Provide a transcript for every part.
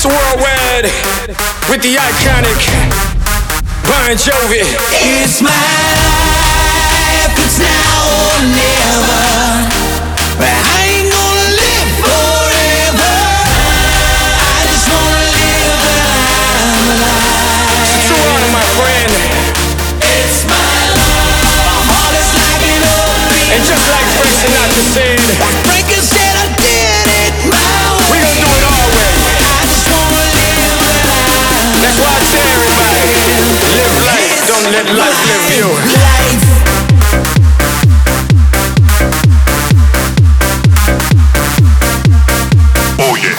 Mr. Worldwide with the iconic Bon Jovi. It's my life, it's now or never. I ain't gonna live forever. I just wanna live while I'm alive. It's a true honor, my friend. It's my life. My heart is like an open. And just like Frank Sinatra said, Frankie said I did it my way. we gon' do it our way. I just wanna live while I'm That's why I tell everybody, live life, don't let life live you. life. Oh yeah.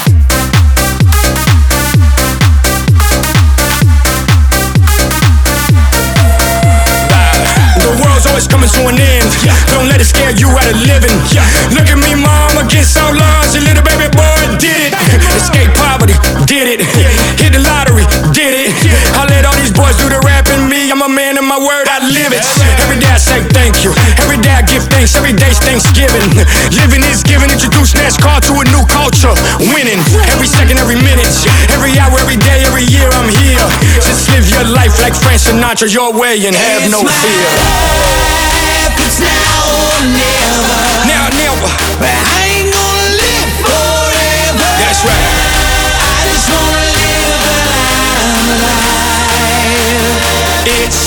The world's always coming to an end. Don't let it scare you out of living. Look at me, mama, get so large. A little baby boy did it. Escape poverty, did it. Hit the lottery, did it. I let all these boys do the rapping. Me, I'm a man of my word, I live it. Every day I say thank you. Every day I give thanks. Every day's Thanksgiving. Living is giving. Introduce NASCAR to a new culture. Winning every second, every minute, every hour, every day, every year. I'm here. Just live your life like Frank Sinatra, your way, and have no fear. It's now or never. Now, never. I ain't gonna live forever. That's right. I just wanna live while I'm alive. It's